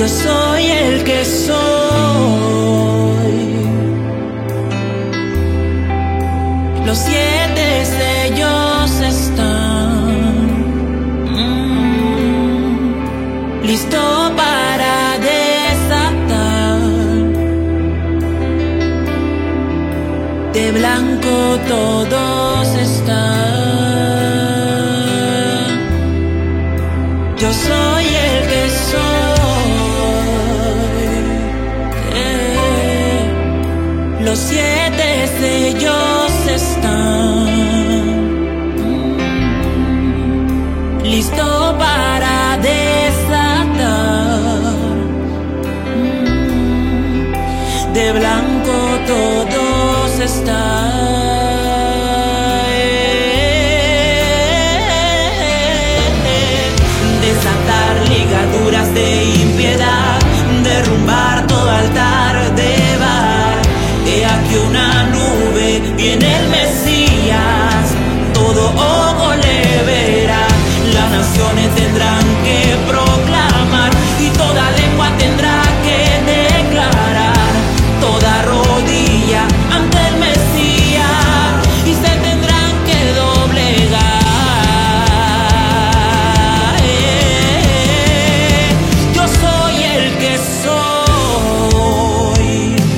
Yo soy el que soy. Los 7 sellos están listo para desatar. De blanco todos están. Yo soy el que soy. Los 7 sellos están listo para desatar. De blanco todos están. Desatar ligaduras de impiedad, derrumbar todo altar de Baal. He aquí una nube, viene el Mesías, todo ojo le verá. Las naciones tendrán que proclamar y toda lengua tendrá que declarar. Toda rodilla ante el Mesías y se tendrán que doblegar. Yo soy el que soy.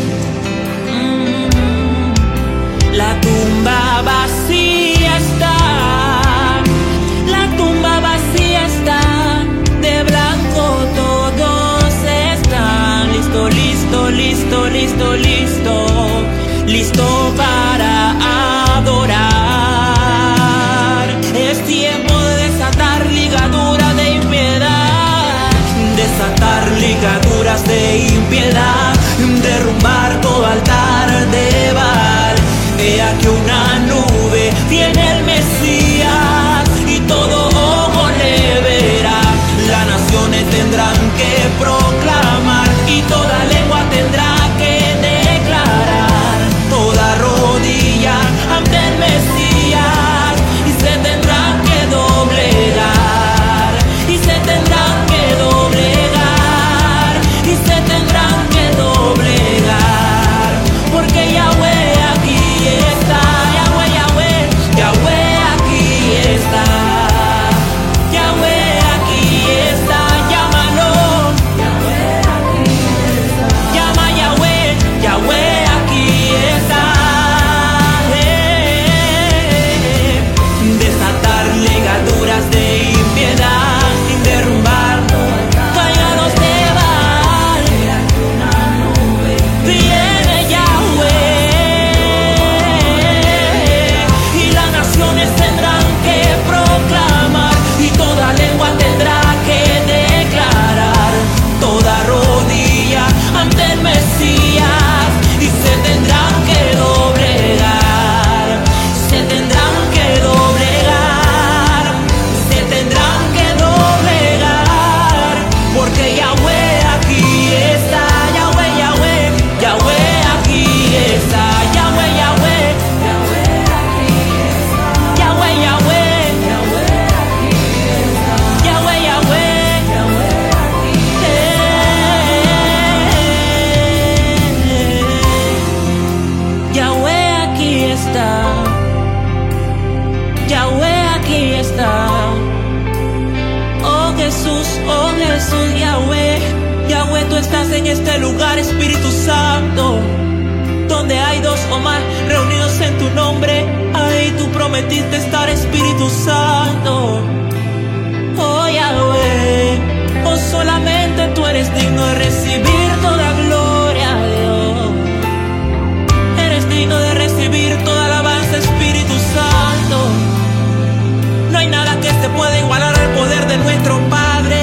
La tumba vacía está. La tumba vacía está. De blanco todos están. Listo, listo, listo, listo, listo. Listo para adorar. Es tiempo de desatar ligaduras de impiedad. Desatar ligaduras de impiedad. Derrumbar todo altar de Baal. He aquí una nube, viene el Mesías y todo ojo le verá. Las naciones tendrán que proclamar y toda lengua tendrá que declarar. Toda rodilla ante el Mesías y se tendrán que doblegar. Y se tendrán que doblegar. Y se tendrán que doblegar. Porque Yahweh aquí está. Yahweh, Yahweh, Yahweh aquí está. Yahweh aquí está. Llámalo. Yahweh aquí está. Llama a Yahweh. Yahweh aquí está. Desatar ligaduras de impiedad y derrumbar callados de Baal. Viene Yahweh y las naciones tendrán que proclamar y toda lengua tendrá que declarar. Toda rodilla ante el Mesías y se tendrán que doblegar. Se tendrán que doblegar. Se tendrán que doblegar. Porque Yahweh aquí está. Yahweh, Yahweh, Yahweh aquí está. Yahweh, Yahweh, Yahweh aquí está. Yahweh, Yahweh, Yahweh aquí está. Yahweh, Yahweh, Yahweh aquí está. Yahweh aquí está. Yahweh aquí está. Oh Jesús, Yahweh. Yahweh, tú estás en este lugar, Espíritu Santo. Donde hay 2 o más reunidos en tu nombre, ahí tú prometiste estar, Espíritu Santo. Oh Yahweh, oh solamente tú eres digno de recibir toda gloria, Dios. Eres digno de recibir toda alabanza, Espíritu Santo. No hay nada que se pueda igualar al poder de nuestro Padre.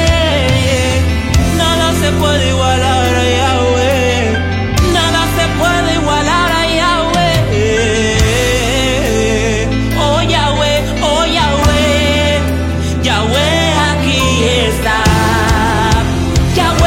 Nada se puede igualar a Yahweh. Nada se puede igualar a Yahweh. Oh Yahweh, oh Yahweh. Yahweh aquí está. Yahweh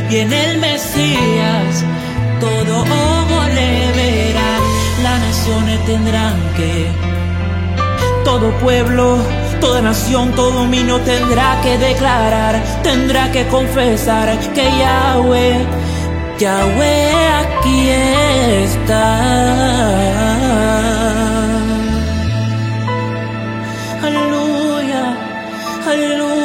y en el Mesías todo ojo le verá. Las naciones tendrán que, todo pueblo, toda nación, todo dominio tendrá que declarar, tendrá que confesar que Yahweh, Yahweh aquí está. Aleluya, aleluya.